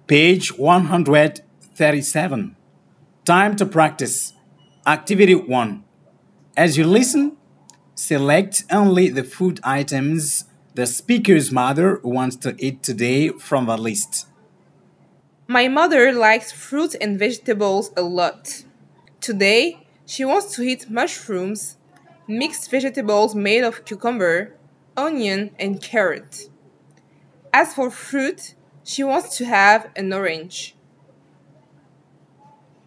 Page 137. Time to practice. Activity 1. As you listen, select only the food items the speaker's mother wants to eat today from the list. My mother likes fruit and vegetables a lot. Today, she wants to eat mushrooms, mixed vegetables made of cucumber, onion, and carrot. As for fruit, she wants to have an orange.